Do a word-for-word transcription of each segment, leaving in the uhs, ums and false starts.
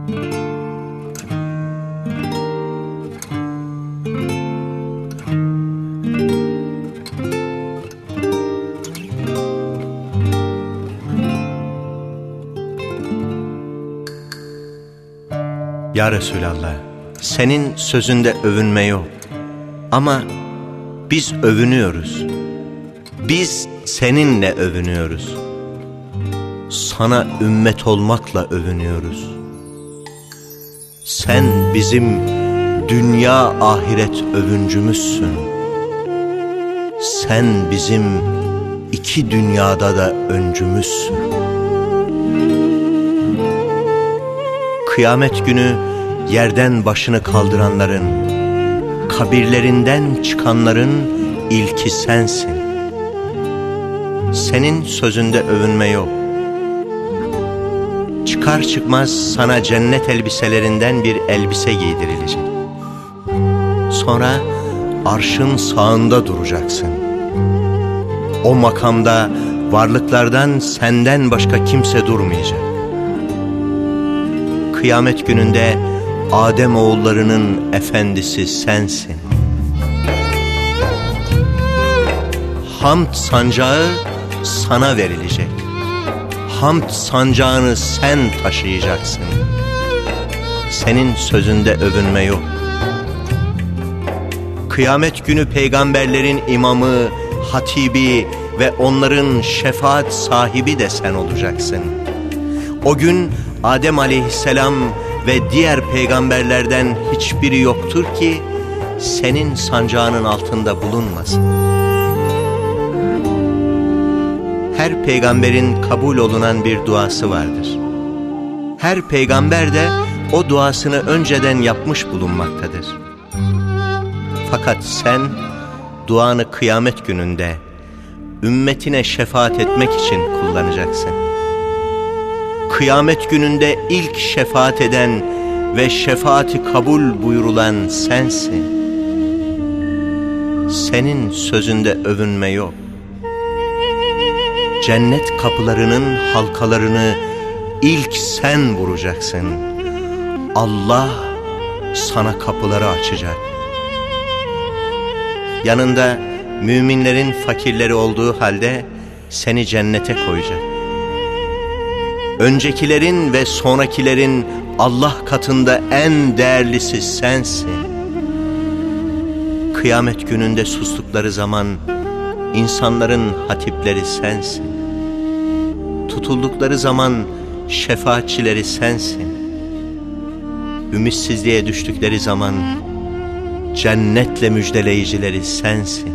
Ya Resulallah, senin sözünde övünme yok. Ama biz övünüyoruz. Biz seninle övünüyoruz. Sana ümmet olmakla övünüyoruz. Sen bizim dünya ahiret övüncümüzsün. Sen bizim iki dünyada da öncümüzsün. Kıyamet günü yerden başını kaldıranların, kabirlerinden çıkanların ilki sensin. Senin sözünde övünme yok. Çıkar çıkmaz sana cennet elbiselerinden bir elbise giydirilecek. Sonra arşın sağında duracaksın. O makamda varlıklardan senden başka kimse durmayacak. Kıyamet gününde Adem oğullarının efendisi sensin. Hamd sancağı sana verilecek. Hamd sancağını sen taşıyacaksın. Senin sözünde övünme yok. Kıyamet günü peygamberlerin imamı, hatibi ve onların şefaat sahibi de sen olacaksın. O gün Adem aleyhisselam ve diğer peygamberlerden hiçbiri yoktur ki senin sancağının altında bulunmasın. Her peygamberin kabul olunan bir duası vardır. Her peygamber de o duasını önceden yapmış bulunmaktadır. Fakat sen duanı kıyamet gününde ümmetine şefaat etmek için kullanacaksın. Kıyamet gününde ilk şefaat eden ve şefaati kabul buyurulan sensin. Senin sözünde övünme yok. Cennet kapılarının halkalarını ilk sen vuracaksın. Allah sana kapıları açacak. Yanında müminlerin fakirleri olduğu halde seni cennete koyacak. Öncekilerin ve sonrakilerin Allah katında en değerlisi sensin. Kıyamet gününde sustukları zaman insanların hatipleri sensin. Tutuldukları zaman şefaatçileri sensin. Ümitsizliğe düştükleri zaman cennetle müjdeleyicileri sensin.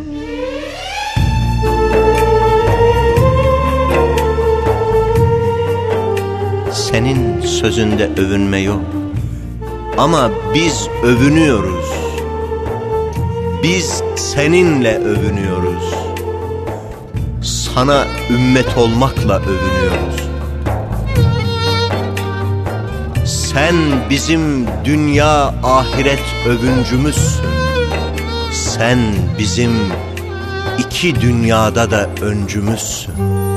Senin sözünde övünme yok. Ama biz övünüyoruz. Biz seninle övünüyoruz. Sana ümmet olmakla övünüyoruz. Sen bizim dünya ahiret övüncümüzsün. Sen bizim iki dünyada da öncümüzsün.